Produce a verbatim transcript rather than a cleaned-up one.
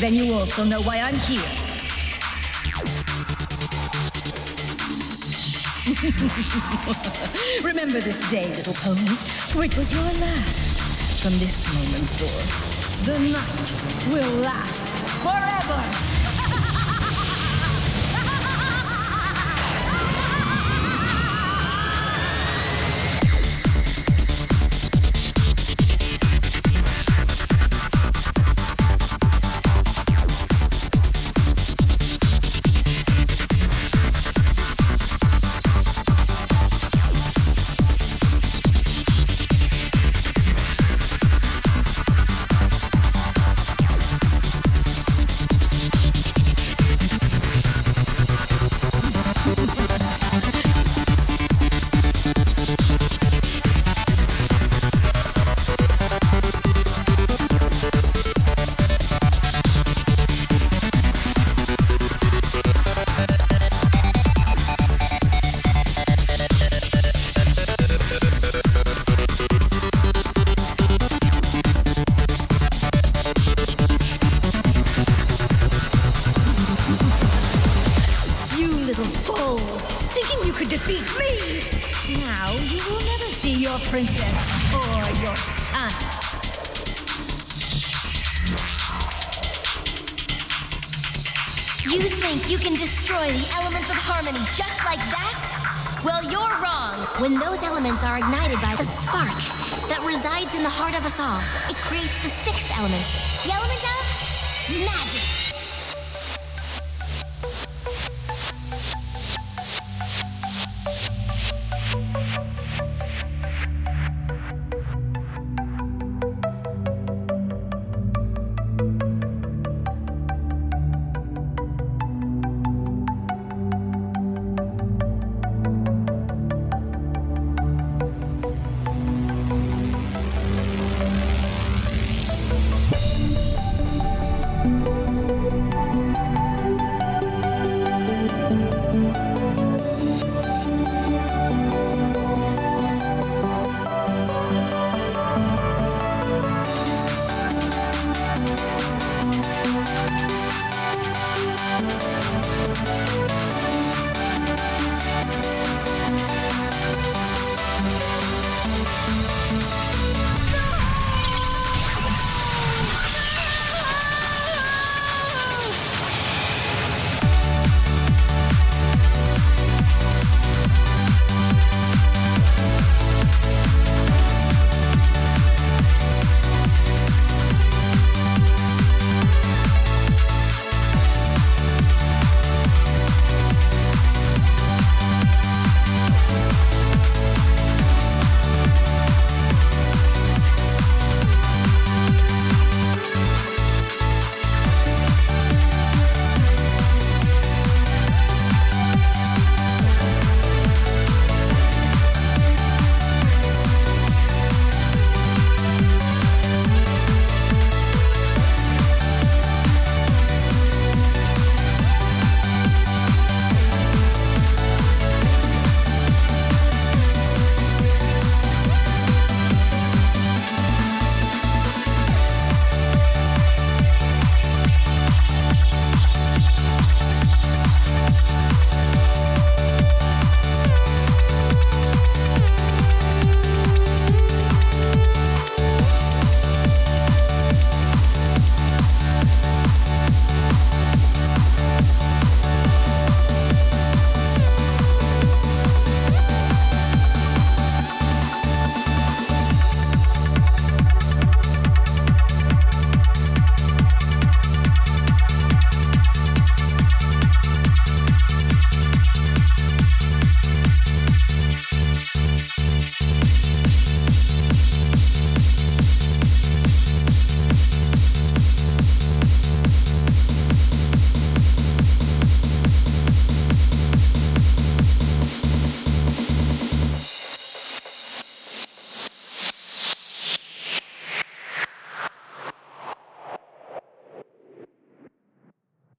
Then you also know why I'm here. Remember this day, little ponies, for it was your last. From this moment forth, the night will last forever. Defeat me! Now you will never see your princess or your son. You think you can destroy the elements of harmony just like that? Well, you're wrong. When those elements are ignited by the spark that resides in the heart of us all, it creates the sixth element, the element of magic.